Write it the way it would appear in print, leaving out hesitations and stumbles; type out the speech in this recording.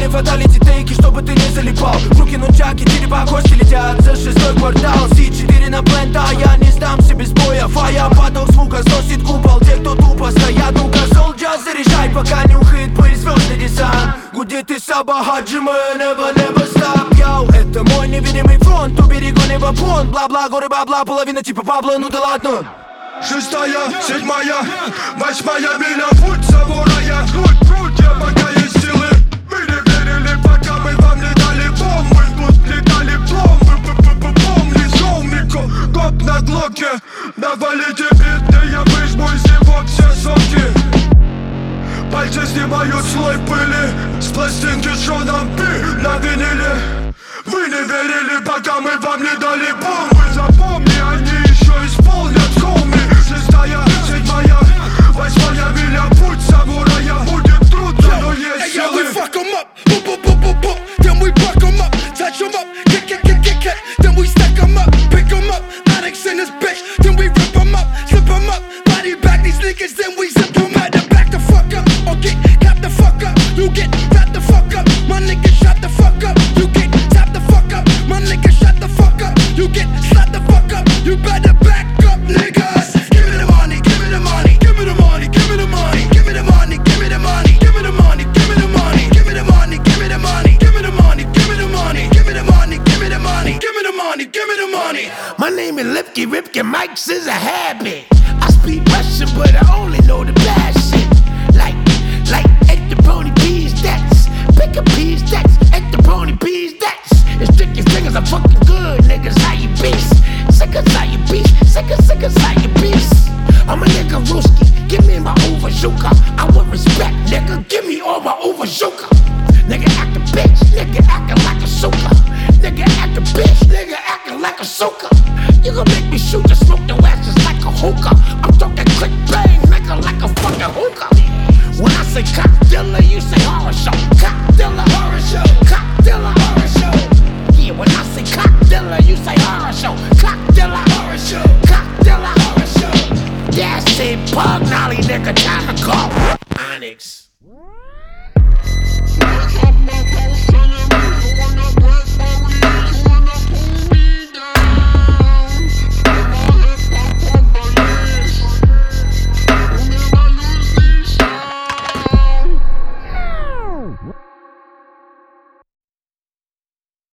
фаталити тейки, чтобы ты не залипал. В руки нунчаки, черепа, кости летят за 6-й квартал. Си-4 на плента, я не сдамся без боя. Фая, поток звука сносит купол. Те, кто тупо стоят, ну-ка, солджа, заряжай, пока не ухает пыль, звездный десант. Гудит и Саба, Хаджима, небо, стоп, йоу. Это мой невидимый фронт, у берегу неба понт. Бла-бла, горы бабла, половина типа Пабло, ну да ладно. 6-я, 7-я, 8-я миля, путь самурая. Круть, я пока есть силы. Мы не верили, пока мы вам не дали бомбы. Тут летали пломбы, помни, шоумико. Коп на глоке, навалите бит, я выжму из него все соки. Пальцы снимают слой пыли с пластинки Шоном Пи на виниле. Вы не верили, пока мы вам не дали бомбы. Запомни, они еще исполнят хоуми. 6-я, 7-я, 8-я миля, путь самурая. Будет трудно, но есть силы. We fuck 'em up, boop, boop, boop, boop, boop. Then we buck 'em up, touch 'em up, kick. Then we stack 'em up, pick 'em up. Onyx in this bitch, then we rip 'em up, slip 'em up. Body back these niggas, then we zip 'em out. Then back the fuck up, or get clap the fuck up. You get wrapped the fuck up, my nigga shut the fuck up. You get tap the fuck up, my nigga shut the fuck up. You get slap the fuck up, you better back up, niggas. Give me the money, give me the money, give me the money, give me the money, give me the money, give me the money, give me the money, give me the money, give me the money, give me the money, give me the money, give me the money, give me the money, give me the money, give me the money, give me the money. My name is Lipke Ripke, Mike's is a habit. I speak Russian, but I only know the bad shit. Like at the pony peas, that's pick a peas, that's at the pony peas, that's. It's tricky fingers are fucking good, niggas. How you beast? Sickers how you beast? Sickers how you beast? I'm a nigga Ruski, give me my overshooker. I want respect, nigga, give me all my overshooker. Nigga act a bitch, nigga acting like a sucker. Nigga act a bitch, nigga acting like a sucker. You gon' make me shoot the smoke the ass just like a hookah. I'm talking click bang, nigga, like a fucking hookah. When I say cock dealer, you say horror show. Cock dealer, horror show. Cock dealer, horror show. Yeah, when I say cock dealer, you say horror show. Cock dealer, horror show. Cock dealer, horror show. Yeah, I say pug nolly, nigga, time to call Onyx.